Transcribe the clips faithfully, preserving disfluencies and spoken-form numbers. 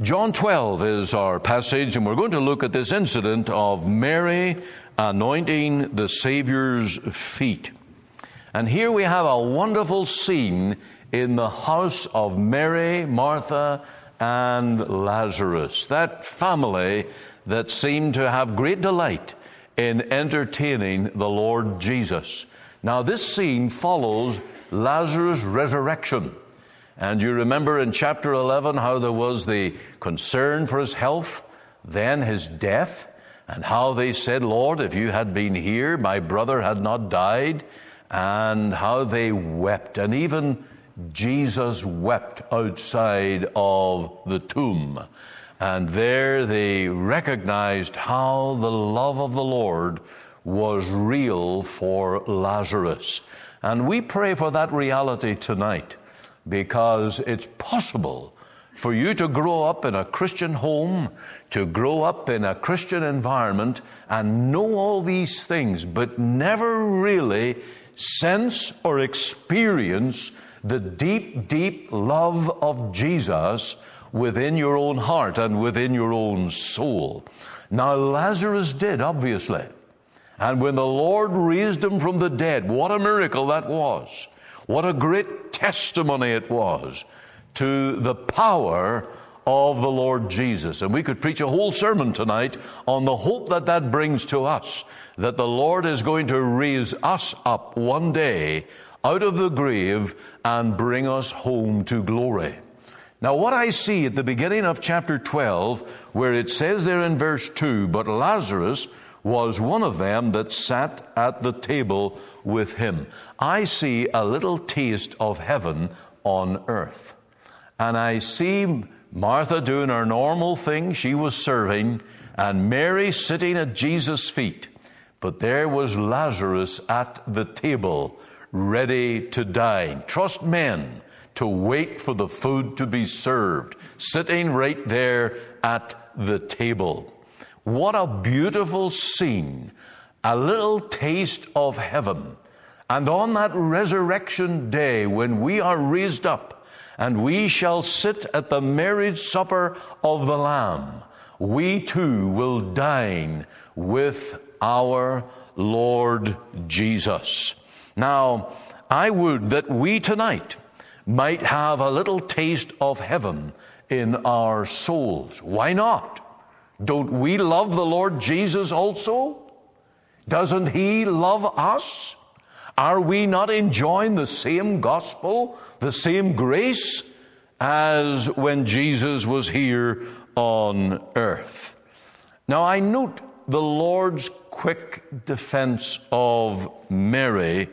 John twelve is our passage, and we're going to look at this incident of Mary anointing the Savior's feet. And here we have a wonderful scene in the house of Mary, Martha, and Lazarus, that family that seemed to have great delight in entertaining the Lord Jesus. Now, this scene follows Lazarus' resurrection. And you remember in chapter eleven how there was the concern for his health, then his death, and how they said, Lord, if you had been here, my brother had not died, and how they wept. And even Jesus wept outside of the tomb. And there they recognized how the love of the Lord was real for Lazarus. And we pray for that reality tonight, because it's possible for you to grow up in a Christian home, to grow up in a Christian environment, and know all these things, but never really sense or experience the deep, deep love of Jesus within your own heart and within your own soul. Now, Lazarus did, obviously. And when the Lord raised him from the dead, what a miracle that was. What a great testimony it was to the power of the Lord Jesus. And we could preach a whole sermon tonight on the hope that that brings to us, that the Lord is going to raise us up one day out of the grave and bring us home to glory. Now, what I see at the beginning of chapter twelve, where it says there in verse two, but Lazarus was one of them that sat at the table with him. I see a little taste of heaven on earth. And I see Martha doing her normal thing. She was serving, and Mary sitting at Jesus' feet. But there was Lazarus at the table, ready to dine. Trust men to wait for the food to be served, sitting right there at the table. What a beautiful scene, a little taste of heaven. And on that resurrection day, when we are raised up and we shall sit at the marriage supper of the Lamb, we too will dine with our Lord Jesus. Now, I would that we tonight might have a little taste of heaven in our souls. Why not? Don't we love the Lord Jesus also? Doesn't He love us? Are we not enjoying the same gospel, the same grace as when Jesus was here on earth? Now, I note the Lord's quick defense of Mary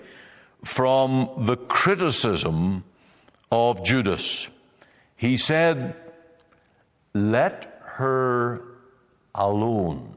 from the criticism of Judas. He said, let her alone.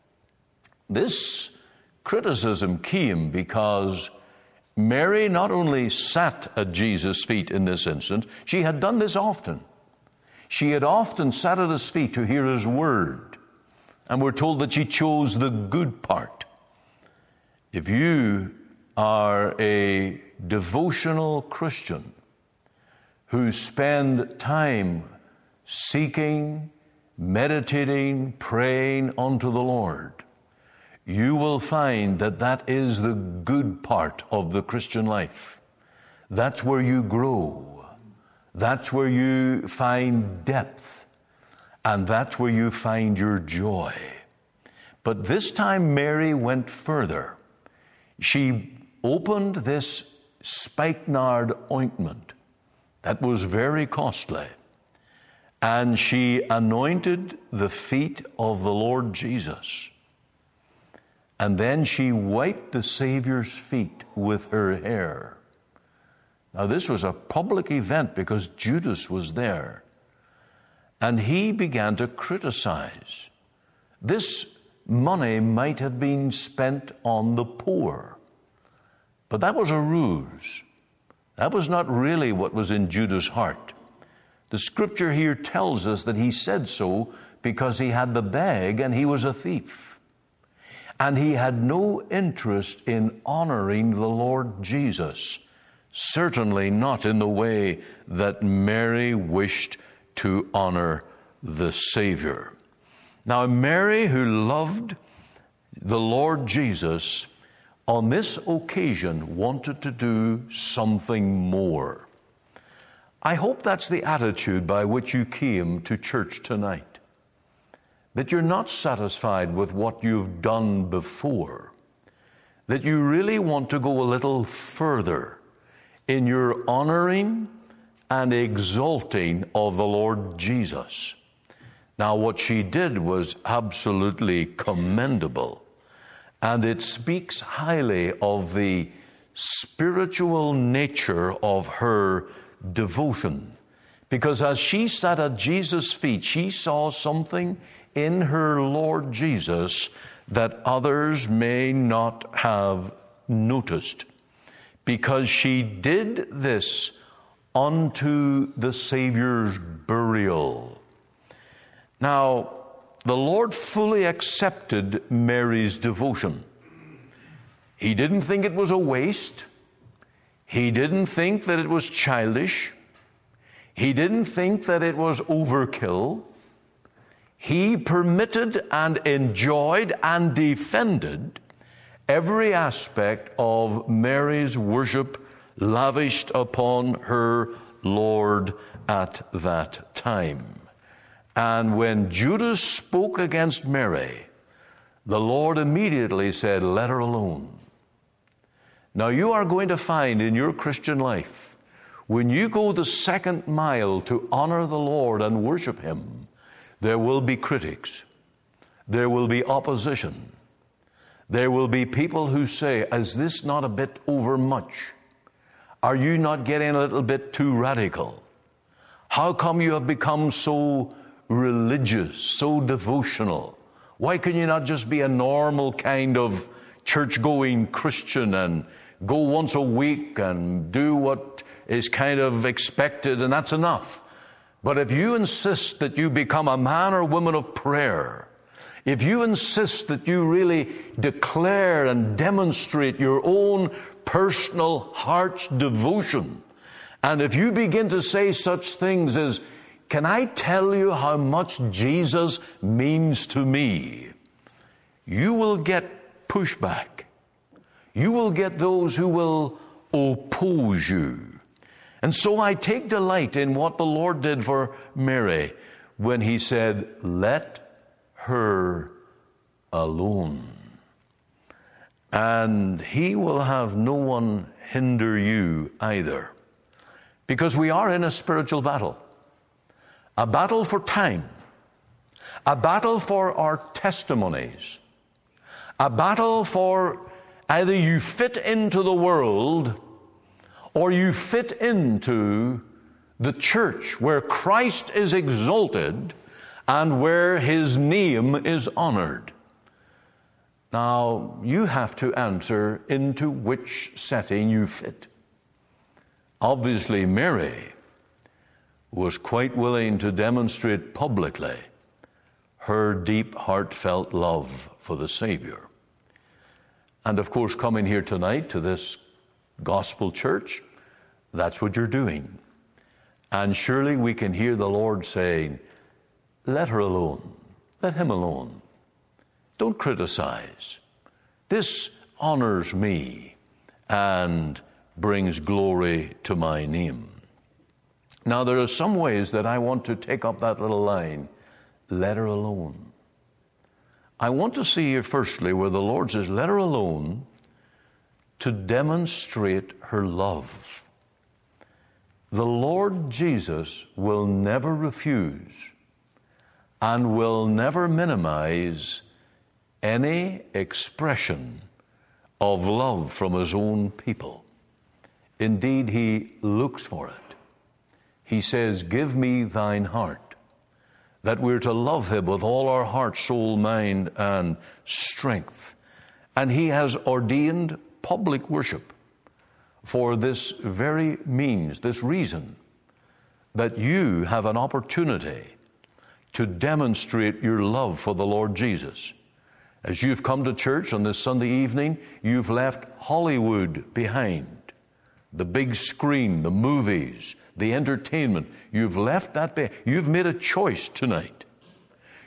This criticism came because Mary not only sat at Jesus' feet in this instant, she had done this often. She had often sat at his feet to hear his word. And we're told that she chose the good part. If you are a devotional Christian who spend time seeking, meditating, praying unto the Lord, you will find that that is the good part of the Christian life. That's where you grow. That's where you find depth. And that's where you find your joy. But this time Mary went further. She opened this spikenard ointment that was very costly. And she anointed the feet of the Lord Jesus. And then she wiped the Savior's feet with her hair. Now, this was a public event because Judas was there. And he began to criticize. This money might have been spent on the poor. But that was a ruse. That was not really what was in Judas' heart. The scripture here tells us that he said so because he had the bag and he was a thief. And he had no interest in honoring the Lord Jesus, certainly not in the way that Mary wished to honor the Savior. Now, Mary, who loved the Lord Jesus, on this occasion wanted to do something more. I hope that's the attitude by which you came to church tonight. That you're not satisfied with what you've done before. That you really want to go a little further in your honoring and exalting of the Lord Jesus. Now, what she did was absolutely commendable, and it speaks highly of the spiritual nature of her devotion. Because as she sat at Jesus' feet, she saw something in her Lord Jesus that others may not have noticed. Because she did this unto the Savior's burial. Now, the Lord fully accepted Mary's devotion. He didn't think it was a waste. He didn't think that it was childish. He didn't think that it was overkill. He permitted and enjoyed and defended every aspect of Mary's worship lavished upon her Lord at that time. And when Judas spoke against Mary, the Lord immediately said, "Let her alone." Now, you are going to find in your Christian life, when you go the second mile to honor the Lord and worship Him, there will be critics. There will be opposition. There will be people who say, "Is this not a bit overmuch? Are you not getting a little bit too radical? How come you have become so religious, so devotional? Why can you not just be a normal kind of church-going Christian and go once a week and do what is kind of expected, and that's enough?" But if you insist that you become a man or woman of prayer, if you insist that you really declare and demonstrate your own personal heart's devotion, and if you begin to say such things as, "Can I tell you how much Jesus means to me?" you will get pushback. You will get those who will oppose you. And so I take delight in what the Lord did for Mary when He said, "Let her alone." And He will have no one hinder you either. Because we are in a spiritual battle. A battle for time. A battle for our testimonies. A battle for either you fit into the world or you fit into the church where Christ is exalted and where His name is honored. Now, you have to answer into which setting you fit. Obviously, Mary was quite willing to demonstrate publicly her deep, heartfelt love for the Savior. And of course, coming here tonight to this gospel church, that's what you're doing. And surely we can hear the Lord saying, "Let her alone. Let him alone. Don't criticize. This honors me and brings glory to my name." Now, there are some ways that I want to take up that little line, "Let her alone." I want to see here firstly where the Lord says, "Let her alone," to demonstrate her love. The Lord Jesus will never refuse and will never minimize any expression of love from His own people. Indeed, He looks for it. He says, "Give me thine heart," that we're to love Him with all our heart, soul, mind, and strength. And He has ordained public worship for this very means, this reason, that you have an opportunity to demonstrate your love for the Lord Jesus. As you've come to church on this Sunday evening, you've left Hollywood behind. The big screen, the movies, the entertainment. You've left that behind. You've made a choice tonight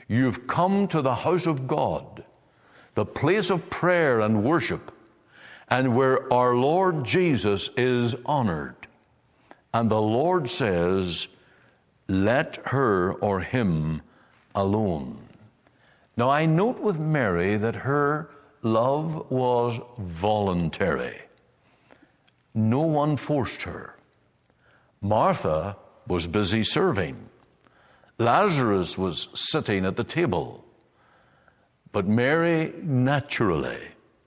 You've come to the house of God, the place of prayer and worship, and where our Lord Jesus is honored. And the Lord says, let her or him alone. Now I note with Mary that her love was voluntary. No one forced her. Martha was busy serving. Lazarus was sitting at the table. But Mary naturally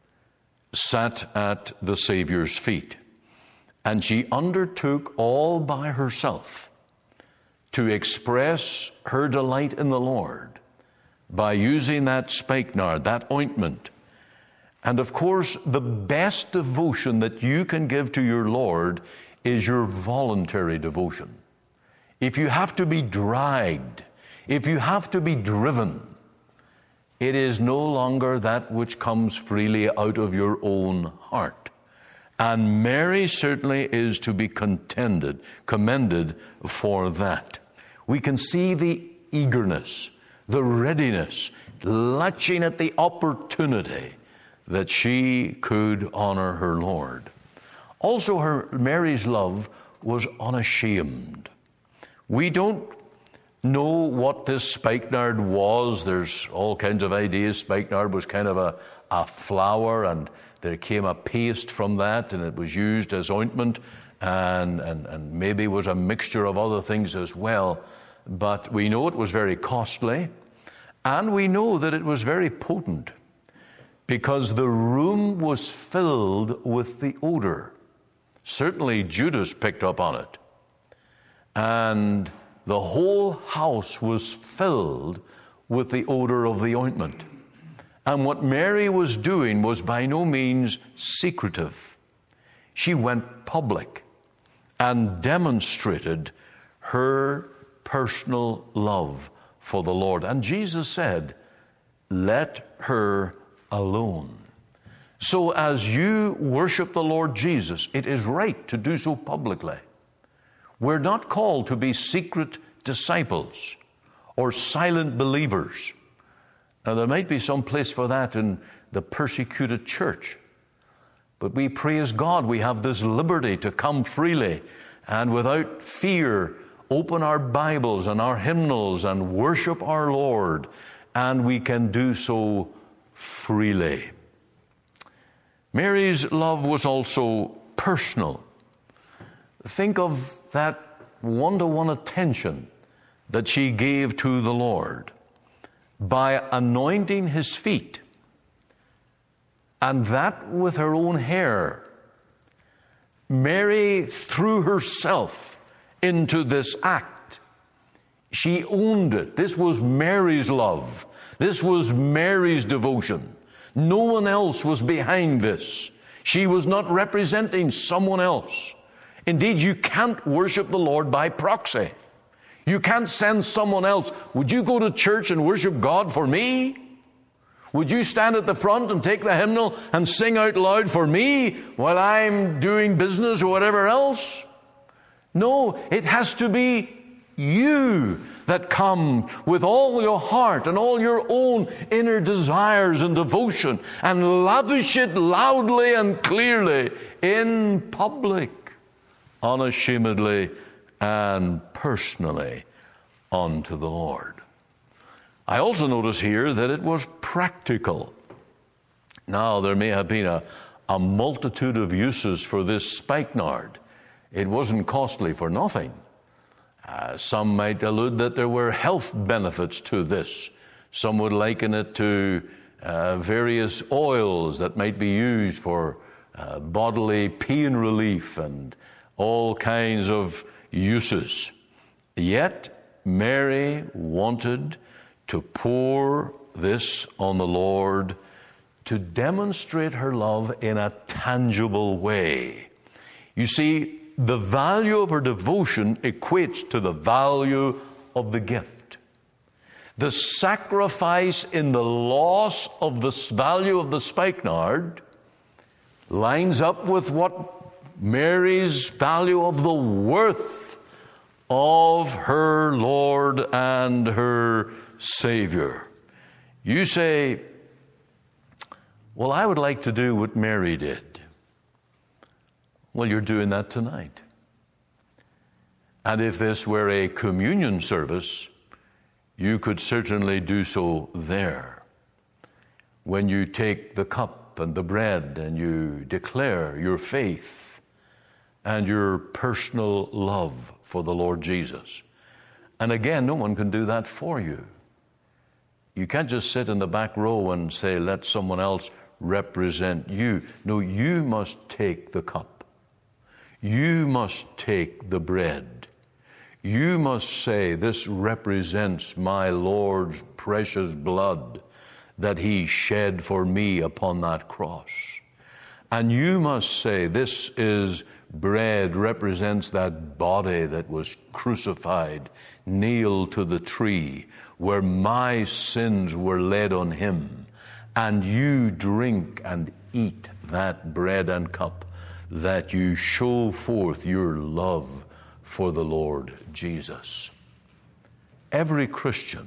sat at the Savior's feet, and she undertook all by herself to express her delight in the Lord by using that spikenard, that ointment. And of course, the best devotion that you can give to your Lord is your voluntary devotion. If you have to be dragged, if you have to be driven, it is no longer that which comes freely out of your own heart. And Mary certainly is to be contended, commended for that. We can see the eagerness, the readiness, latching at the opportunity that she could honor her Lord. Also, her Mary's love was unashamed. We don't know what this spikenard was. There's all kinds of ideas. Spikenard was kind of a, a flower, and there came a paste from that, and it was used as ointment, and, and, and maybe was a mixture of other things as well. But we know it was very costly, and we know that it was very potent, because the room was filled with the odor. Certainly Judas picked up on it. And the whole house was filled with the odor of the ointment. And what Mary was doing was by no means secretive. She went public and demonstrated her personal love for the Lord. And Jesus said, let her alone. So as you worship the Lord Jesus, it is right to do so publicly. We're not called to be secret disciples or silent believers. Now, there might be some place for that in the persecuted church. But we praise God, we have this liberty to come freely and without fear open our Bibles and our hymnals and worship our Lord. And we can do so freely. Mary's love was also personal. Think of that one-to-one attention that she gave to the Lord by anointing his feet, and that with her own hair. Mary threw herself into this act. She owned it. This was Mary's love. This was Mary's devotion. No one else was behind this. She was not representing someone else. Indeed, you can't worship the Lord by proxy. You can't send someone else. Would you go to church and worship God for me? Would you stand at the front and take the hymnal and sing out loud for me while I'm doing business or whatever else? No, it has to be you that come with all your heart and all your own inner desires and devotion and lavish it loudly and clearly in public, unashamedly and personally unto the Lord. I also notice here that it was practical. Now, there may have been a, a multitude of uses for this spikenard. It wasn't costly for nothing. Uh, some might allude that there were health benefits to this. Some would liken it to uh, various oils that might be used for uh, bodily pain relief and all kinds of uses. Yet Mary wanted to pour this on the Lord to demonstrate her love in a tangible way. You see, the value of her devotion equates to the value of the gift. The sacrifice in the loss of the value of the spikenard lines up with what Mary's value of the worth of her Lord and her Savior. You say, well, I would like to do what Mary did. Well, you're doing that tonight. And if this were a communion service, you could certainly do so there. When you take the cup and the bread and you declare your faith and your personal love for the Lord Jesus. And again, no one can do that for you. You can't just sit in the back row and say, let someone else represent you. No, you must take the cup. You must take the bread. You must say, this represents my Lord's precious blood that he shed for me upon that cross. And you must say, this is bread, represents that body that was crucified, nailed to the tree, where my sins were laid on him. And you drink and eat that bread and cup, that you show forth your love for the Lord Jesus. Every Christian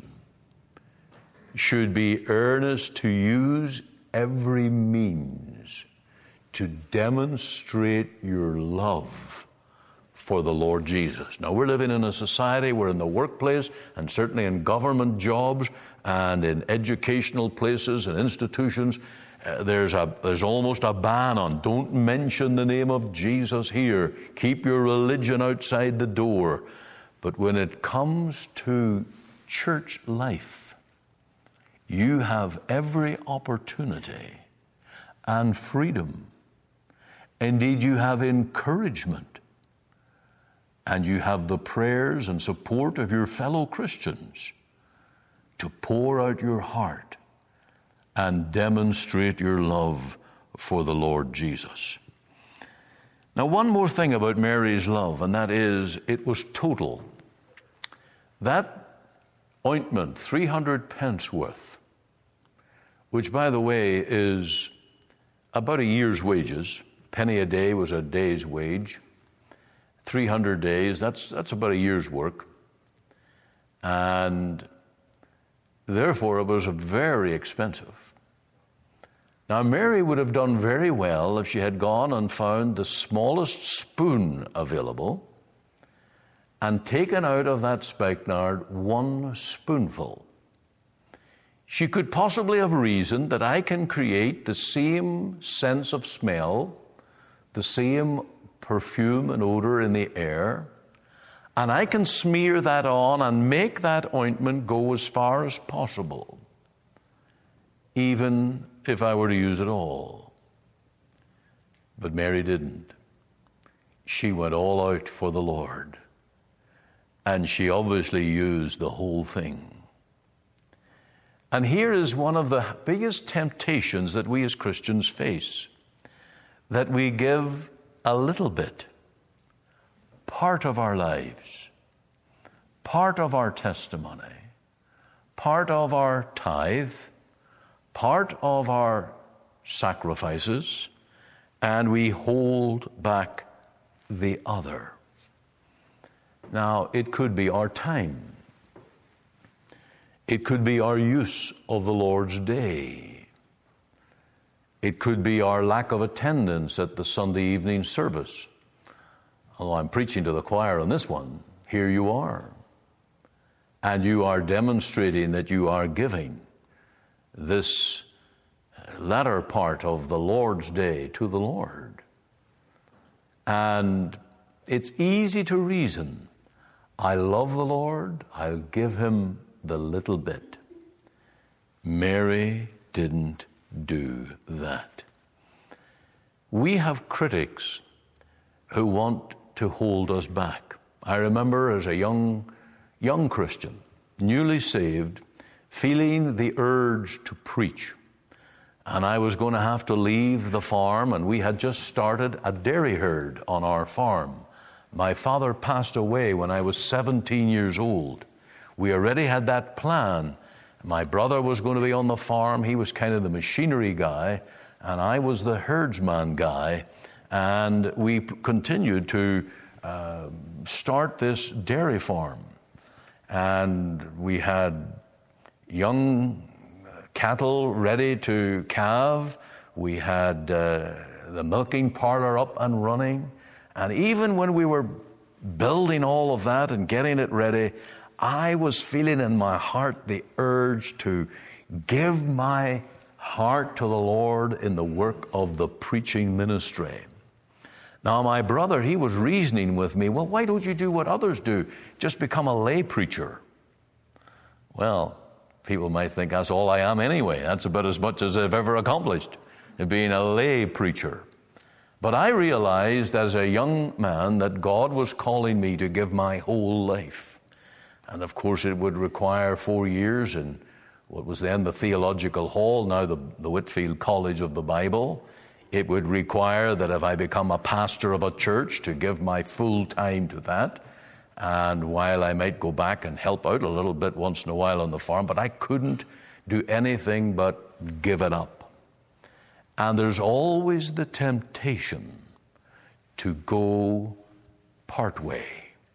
should be earnest to use every means to demonstrate your love for the Lord Jesus. Now, we're living in a society where in the workplace and certainly in government jobs and in educational places and institutions, uh, there's a there's almost a ban on don't mention the name of Jesus here. Keep your religion outside the door. But when it comes to church life, you have every opportunity and freedom. Indeed, you have encouragement. And you have the prayers and support of your fellow Christians to pour out your heart and demonstrate your love for the Lord Jesus. Now, one more thing about Mary's love, and that is it was total. That ointment, three hundred pence worth, which, by the way, is about a year's wages. Penny a day was a day's wage. three hundred days, that's, that's about a year's work. And therefore, it was very expensive. Now, Mary would have done very well if she had gone and found the smallest spoon available and taken out of that spikenard one spoonful. She could possibly have reasoned that I can create the same sense of smell, the same perfume and odor in the air, and I can smear that on and make that ointment go as far as possible, even if I were to use it all. But Mary didn't. She went all out for the Lord, and she obviously used the whole thing. And here is one of the biggest temptations that we as Christians face, that we give a little bit, part of our lives, part of our testimony, part of our tithe, part of our sacrifices, and we hold back the other. Now, it could be our time. It could be our use of the Lord's day. It could be our lack of attendance at the Sunday evening service. Although I'm preaching to the choir on this one, here you are. And you are demonstrating that you are giving this latter part of the Lord's day to the Lord. And it's easy to reason, I love the Lord, I'll give him the little bit. Mary didn't do that. We have critics who want to hold us back. I remember as a young, young Christian, newly saved, feeling the urge to preach. And I was going to have to leave the farm, and we had just started a dairy herd on our farm. My father passed away when I was seventeen years old. We already had that plan. My brother was going to be on the farm. He was kind of the machinery guy, and I was the herdsman guy. And we continued to uh, start this dairy farm. And we had young cattle ready to calve. We had uh, the milking parlor up and running. And even when we were building all of that and getting it ready, I was feeling in my heart the urge to give my heart to the Lord in the work of the preaching ministry. Now, my brother, he was reasoning with me, well, why don't you do what others do? Just become a lay preacher. Well, people might think that's all I am anyway. That's about as much as I've ever accomplished, being a lay preacher. But I realized as a young man that God was calling me to give my whole life. And of course it would require four years in what was then the Theological Hall, now the, the Whitefield College of the Bible. It would require that if I become a pastor of a church, to give my full time to that. And while I might go back and help out a little bit once in a while on the farm, but I couldn't do anything but give it up. And there's always the temptation to go partway,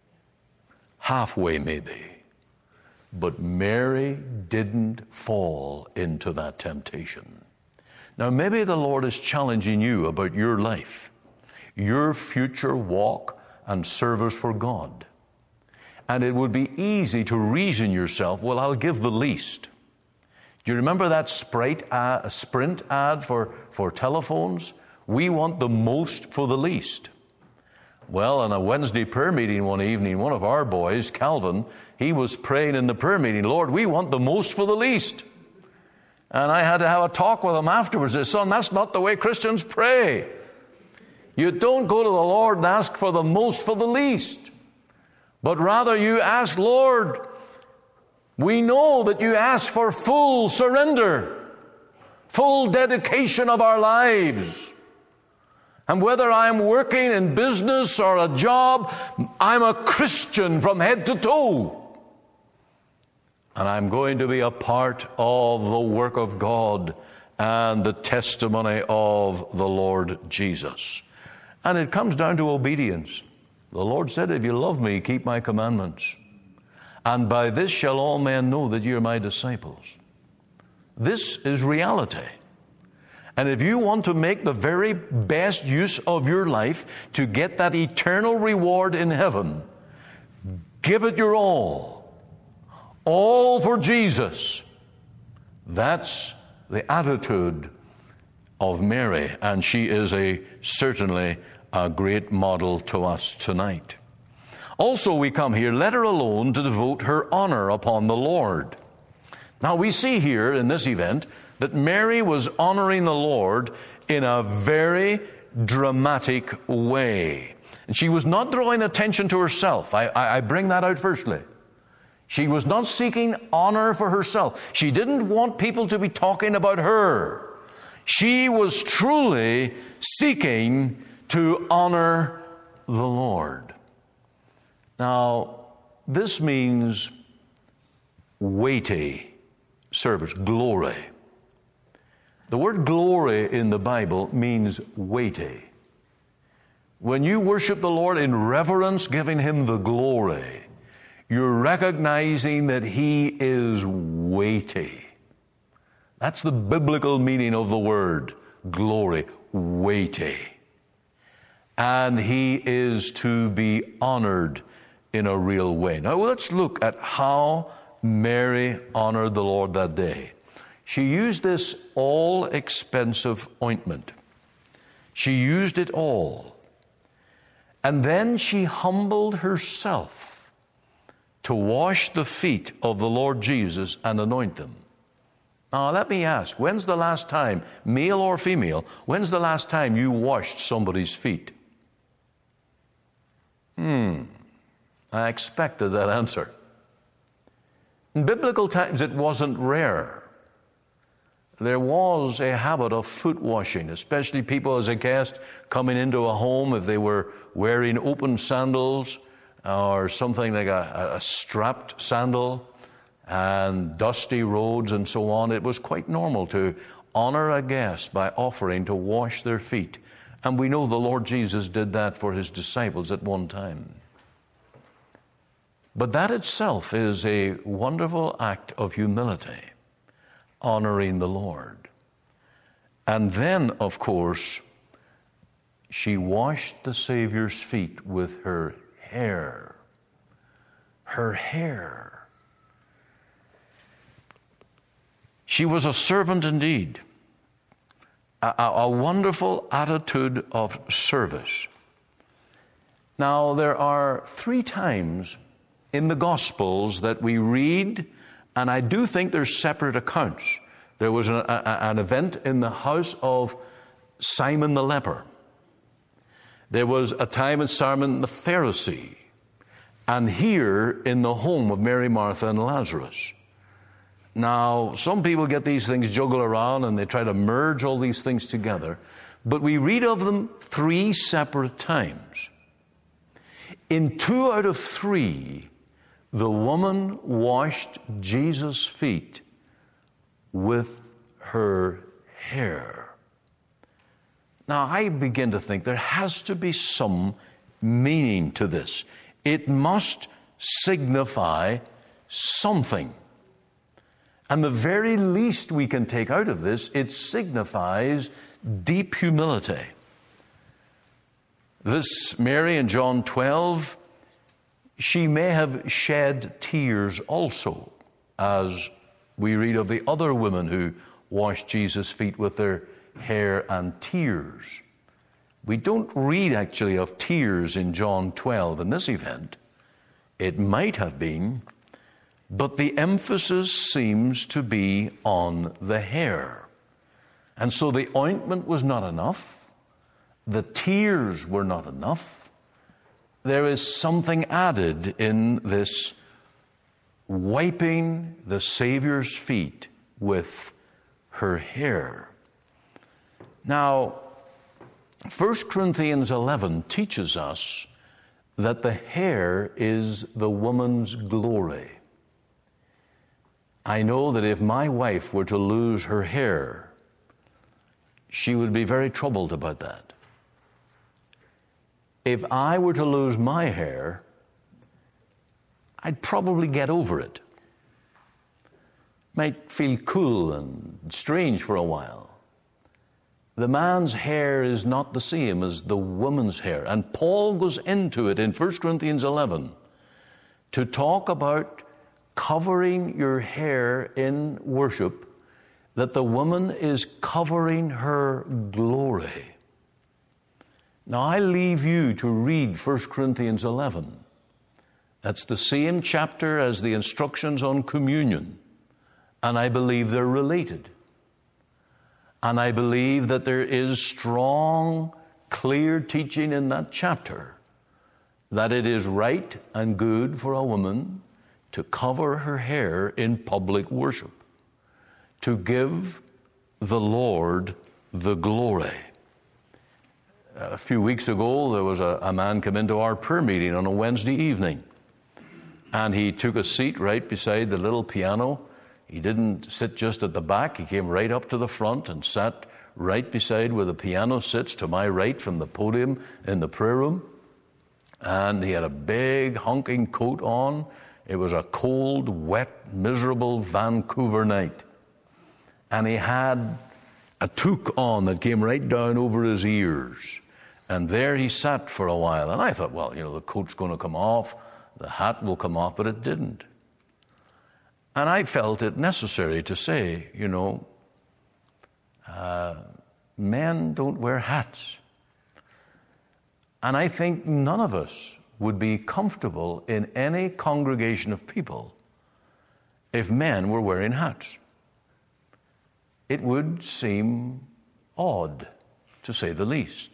halfway maybe. But Mary didn't fall into that temptation. Now, maybe the Lord is challenging you about your life, your future walk and service for God. And it would be easy to reason yourself, well, I'll give the least. Do you remember that Sprite ad, Sprint ad for, for telephones? We want the most for the least. Well, in a Wednesday prayer meeting one evening, one of our boys, Calvin, he was praying in the prayer meeting, Lord, we want the most for the least. And I had to have a talk with him afterwards. I said, son, that's not the way Christians pray. You don't go to the Lord and ask for the most for the least. But rather you ask, Lord, we know that you ask for full surrender, full dedication of our lives. And whether I'm working in business or a job, I'm a Christian from head to toe. And I'm going to be a part of the work of God and the testimony of the Lord Jesus. And it comes down to obedience. The Lord said, if you love me, keep my commandments. And by this shall all men know that you're my disciples. This is reality. And if you want to make the very best use of your life to get that eternal reward in heaven, give it your all. All for Jesus. That's the attitude of Mary, and she is a certainly a great model to us tonight. Also, we come here, let her alone to devote her honor upon the Lord. Now, we see here in this event that Mary was honoring the Lord in a very dramatic way. And she was not drawing attention to herself. I, I, I bring that out firstly. She was not seeking honor for herself. She didn't want people to be talking about her. She was truly seeking to honor the Lord. Now, this means weighty service, glory. The word glory in the Bible means weighty. When you worship the Lord in reverence, giving Him the glory, you're recognizing that He is weighty. That's the biblical meaning of the word glory, weighty. And He is to be honored in a real way. Now let's look at how Mary honored the Lord that day. She used this all-expensive ointment. She used it all. And then she humbled herself to wash the feet of the Lord Jesus and anoint them. Now, let me ask, when's the last time, male or female, when's the last time you washed somebody's feet? Hmm, I expected that answer. In biblical times, it wasn't rare. There was a habit of foot washing, especially people as a guest coming into a home, if they were wearing open sandals, or something like a, a strapped sandal and dusty roads and so on. It was quite normal to honor a guest by offering to wash their feet And we know the Lord Jesus did that for his disciples at one time. But that itself is a wonderful act of humility, honoring the Lord. And then, of course, she washed the Savior's feet with her hair. Her hair. She was a servant indeed. A, a wonderful attitude of service. Now, there are three times in the Gospels that we read, and I do think there's separate accounts. There was an, a, an event in the house of Simon the leper. There was a time in Simon the Pharisee. And here in the home of Mary, Martha, and Lazarus. Now, some people get these things juggled around and they try to merge all these things together. But we read of them three separate times. In two out of three, the woman washed Jesus' feet with her hair. Now, I begin to think there has to be some meaning to this. It must signify something. And the very least we can take out of this, it signifies deep humility. This Mary in John twelve, she may have shed tears also, as we read of the other women who washed Jesus' feet with their hair and tears. We don't read actually of tears in John twelve in this event. It might have been, but the emphasis seems to be on the hair. And so the ointment was not enough. The tears were not enough. There is something added in this wiping the Savior's feet with her hair. Now, First Corinthians eleven teaches us that the hair is the woman's glory. I know that if my wife were to lose her hair, she would be very troubled about that. If I were to lose my hair, I'd probably get over it. Might feel cool and strange for a while. The man's hair is not the same as the woman's hair. And Paul goes into it in First Corinthians eleven to talk about covering your hair in worship, that the woman is covering her glory. Now, I leave you to read First Corinthians eleven. That's the same chapter as the instructions on communion. And I believe they're related. And I believe that there is strong, clear teaching in that chapter that it is right and good for a woman to cover her hair in public worship, to give the Lord the glory. A few weeks ago, there was a, a man come into our prayer meeting on a Wednesday evening, and he took a seat right beside the little piano. He didn't sit just at the back. He came right up to the front and sat right beside where the piano sits, to my right from the podium in the prayer room. And he had a big honking coat on. It was a cold, wet, miserable Vancouver night. And he had a toque on that came right down over his ears. And there he sat for a while. And I thought, well, you know, the coat's going to come off, the hat will come off, but it didn't. And I felt it necessary to say, you know, uh, men don't wear hats. And I think none of us would be comfortable in any congregation of people if men were wearing hats. It would seem odd, to say the least.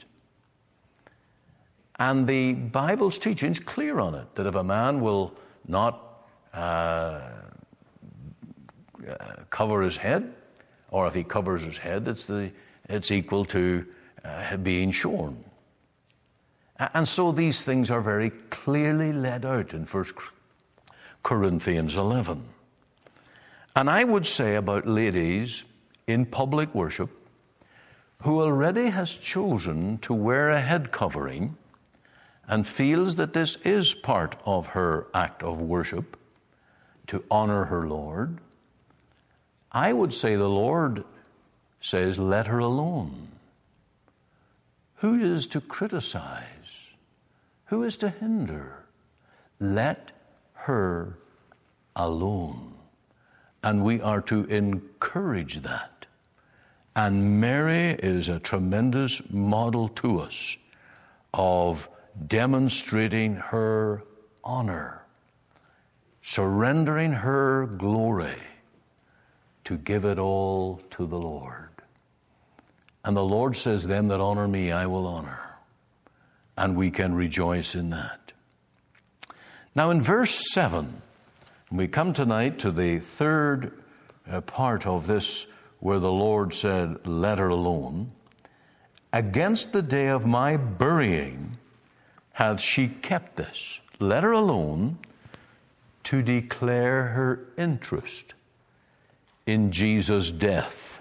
And the Bible's teaching is clear on it, that if a man will not uh, Uh, cover his head, or if he covers his head, it's the it's equal to uh, being shorn. And so these things are very clearly laid out in First Corinthians eleven. And I would say about ladies in public worship, who already has chosen to wear a head covering and feels that this is part of her act of worship to honor her Lord, I would say the Lord says, let her alone. Who is to criticize? Who is to hinder? Let her alone. And we are to encourage that. And Mary is a tremendous model to us of demonstrating her honor, surrendering her glory to give it all to the Lord. And the Lord says, them that honor me, I will honor. And we can rejoice in that. Now in verse seven, we come tonight to the third uh, part of this where the Lord said, let her alone. Against the day of my burying hath she kept this. Let her alone to declare her interest in Jesus' death.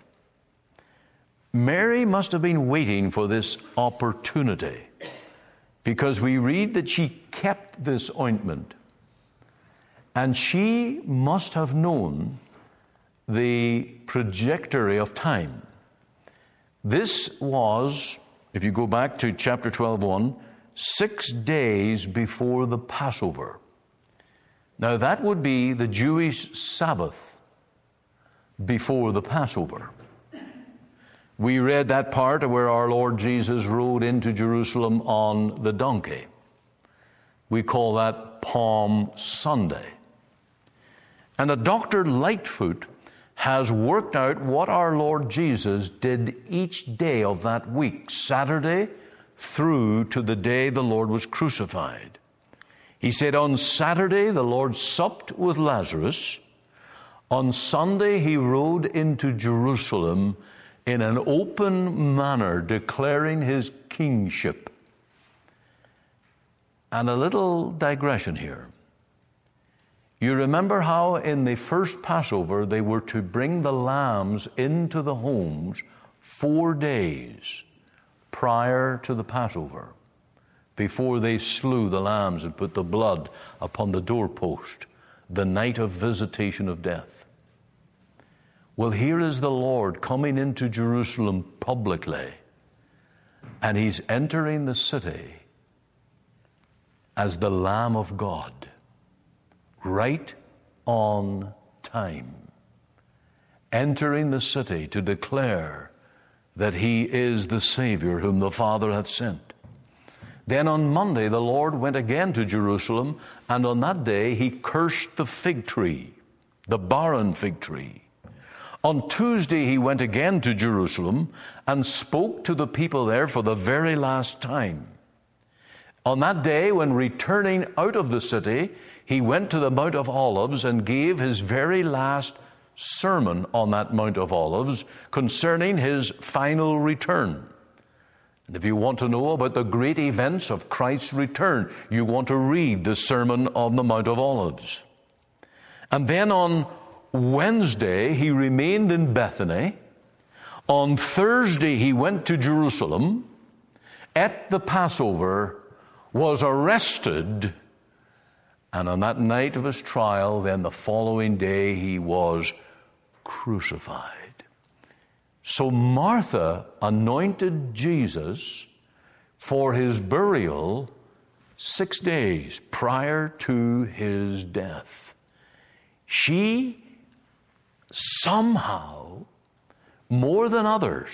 Mary must have been waiting for this opportunity, because we read that she kept this ointment, and she must have known the trajectory of time. This was, if you go back to chapter twelve, one, six days before the Passover. Now that would be the Jewish Sabbath before the Passover. We read that part where our Lord Jesus rode into Jerusalem on the donkey. We call that Palm Sunday. And a Doctor Lightfoot has worked out what our Lord Jesus did each day of that week, Saturday through to the day the Lord was crucified. He said on Saturday the Lord supped with Lazarus. On Sunday he rode into Jerusalem in an open manner, declaring his kingship. And a little digression here. You remember how in the first Passover they were to bring the lambs into the homes four days prior to the Passover, before they slew the lambs and put the blood upon the doorpost, the night of visitation of death. Well, here is the Lord coming into Jerusalem publicly, and he's entering the city as the Lamb of God, right on time, entering the city to declare that he is the Savior whom the Father hath sent. Then on Monday the Lord went again to Jerusalem, and on that day he cursed the fig tree, the barren fig tree. On Tuesday he went again to Jerusalem and spoke to the people there for the very last time. On that day, when returning out of the city, he went to the Mount of Olives and gave his very last sermon on that Mount of Olives concerning his final return. And if you want to know about the great events of Christ's return, you want to read the Sermon on the Mount of Olives. And then on Wednesday, he remained in Bethany. On Thursday, he went to Jerusalem, ate the Passover, was arrested, and on that night of his trial, then the following day, he was crucified. So Martha anointed Jesus for his burial six days prior to his death. She somehow, more than others,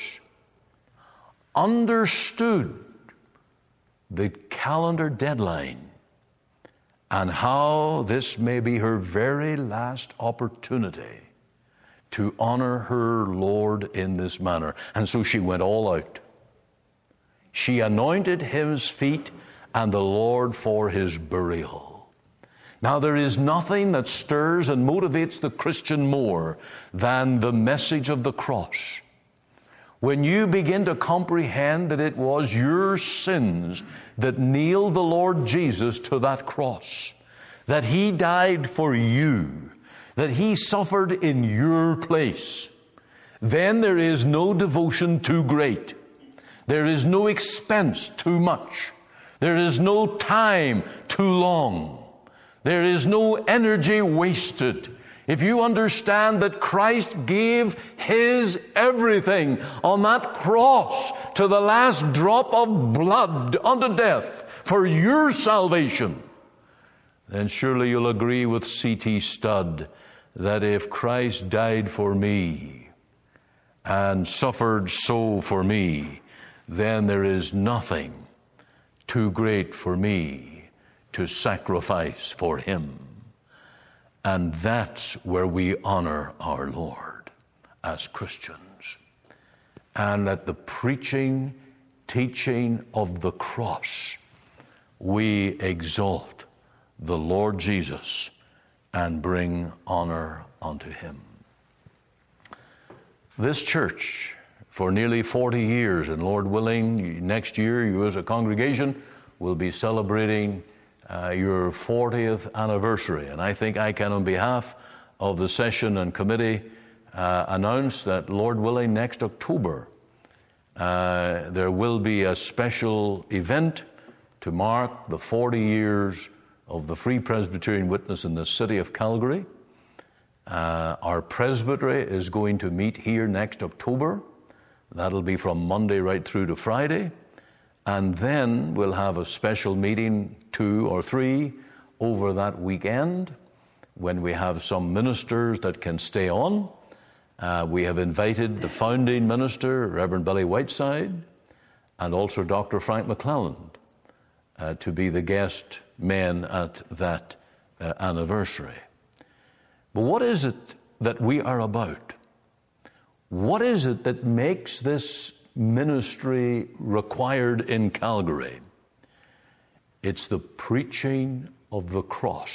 understood the calendar deadline and how this may be her very last opportunity to honor her Lord in this manner. And so she went all out. She anointed his feet and the Lord for his burial. Now, there is nothing that stirs and motivates the Christian more than the message of the cross. When you begin to comprehend that it was your sins that nailed the Lord Jesus to that cross, that he died for you, that he suffered in your place, then there is no devotion too great. There is no expense too much. There is no time too long. There is no energy wasted. If you understand that Christ gave His everything on that cross to the last drop of blood unto death for your salvation, then surely you'll agree with C T Studd that if Christ died for me and suffered so for me, then there is nothing too great for me to sacrifice for Him. And that's where we honor our Lord as Christians. And at the preaching, teaching of the cross, we exalt the Lord Jesus and bring honor unto Him. This church, for nearly forty years, and Lord willing, next year you as a congregation will be celebrating uh, your fortieth anniversary. And I think I can, on behalf of the session and committee, uh, announce that, Lord willing, next October uh, there will be a special event to mark the forty years of the Free Presbyterian Witness in the city of Calgary. Uh, our presbytery is going to meet here next October. That'll be from Monday right through to Friday. And then we'll have a special meeting, two or three, over that weekend when we have some ministers that can stay on. Uh, we have invited the founding minister, Reverend Billy Whiteside, and also Doctor Frank McClelland uh, to be the guest men at that uh, anniversary. But what is it that we are about? What is it that makes this ministry required in Calgary? It's the preaching of the cross.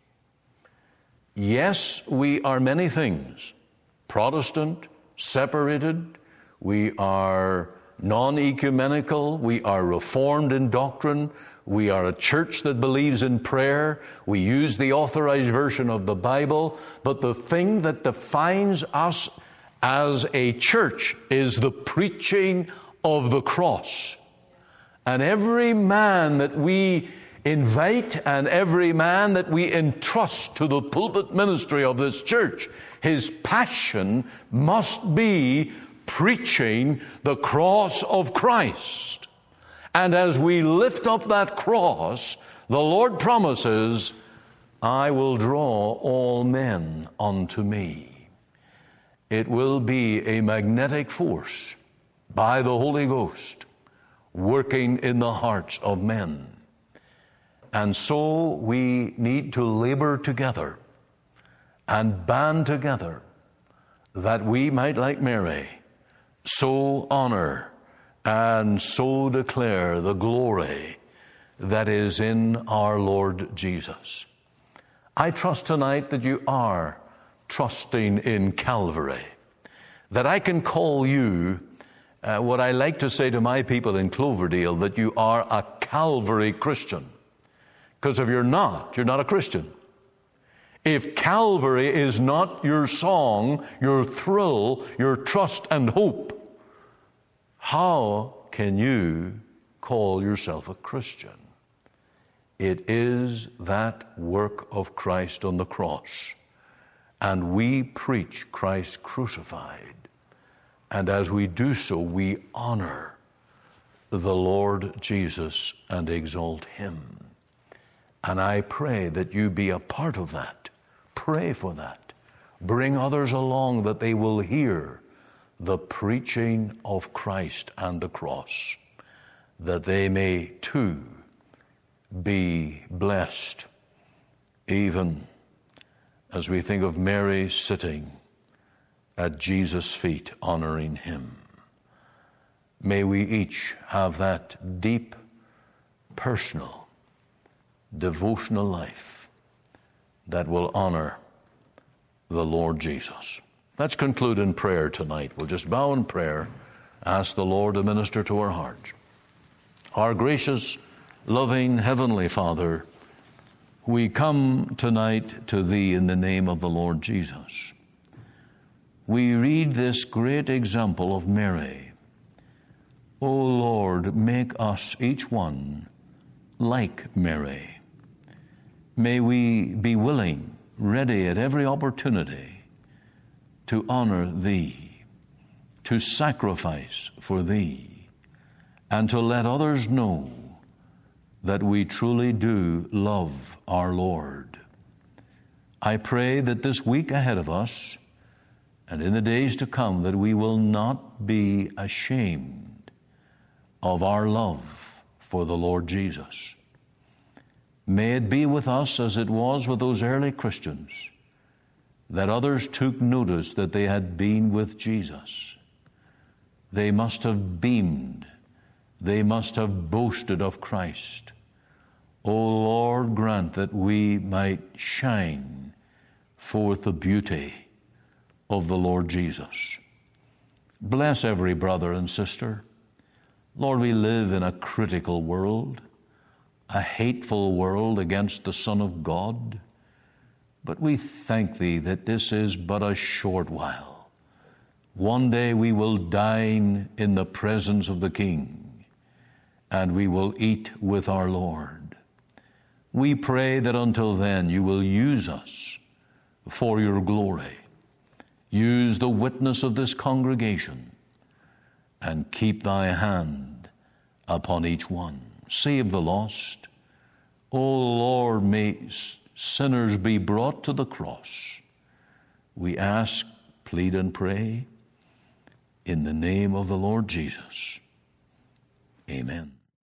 Yes, we are many things. Protestant, separated. We are non-ecumenical. We are reformed in doctrine. We are a church that believes in prayer. We use the authorized version of the Bible. But the thing that defines us as a church is the preaching of the cross. And every man that we invite and every man that we entrust to the pulpit ministry of this church, his passion must be preaching the cross of Christ. And as we lift up that cross, the Lord promises, I will draw all men unto me. It will be a magnetic force by the Holy Ghost working in the hearts of men. And so we need to labor together and band together that we might, like Mary, so honor and so declare the glory that is in our Lord Jesus. I trust tonight that you are trusting in Calvary, that I can call you uh, what I like to say to my people in Cloverdale, that you are a Calvary Christian. Because if you're not, you're not a Christian. If Calvary is not your song, your thrill, your trust and hope, how can you call yourself a Christian? It is that work of Christ on the cross. And we preach Christ crucified. And as we do so, we honor the Lord Jesus and exalt Him. And I pray that you be a part of that. Pray for that. Bring others along that they will hear the preaching of Christ and the cross, that they may too be blessed, even as we think of Mary sitting at Jesus' feet, honoring Him. May we each have that deep, personal, devotional life that will honor the Lord Jesus. Let's conclude in prayer tonight. We'll just bow in prayer, ask the Lord to minister to our hearts. Our gracious, loving Heavenly Father, we come tonight to Thee in the name of the Lord Jesus. we read this great example of Mary. O Lord, make us, each one, like Mary. May we be willing, ready at every opportunity to honor Thee, to sacrifice for Thee, and to let others know that we truly do love our Lord. I pray that this week ahead of us and in the days to come, that we will not be ashamed of our love for the Lord Jesus. May it be with us as it was with those early Christians, that others took notice that they had been with Jesus. They must have beamed. They must have boasted of Christ. O Lord, grant that we might shine forth the beauty of the Lord Jesus. Bless every brother and sister. Lord, we live in a critical world, a hateful world against the Son of God. But we thank Thee that this is but a short while. One day we will dine in the presence of the King, and we will eat with our Lord. We pray that until then you will use us for your glory. Use the witness of this congregation and keep Thy hand upon each one. Save the lost. O Lord, may sinners be brought to the cross. We ask, plead, and pray in the name of the Lord Jesus. Amen.